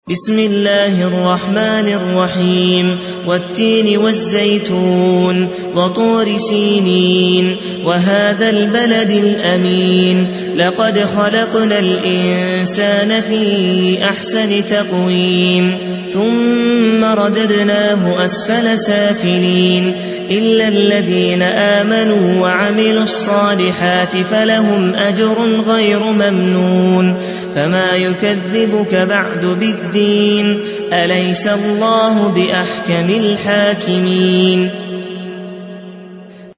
بسم الله الرحمن الرحيم والتين والزيتون وطور سينين وهذا البلد الأمين لقد خلقنا الإنسان في أحسن تقويم ثم رددناه أسفل سافلين إلا الذين آمنوا وعملوا الصالحات فلهم أجر غير ممنون فما يكذبك بعد بالدين أليس الله بأحكم الحاكمين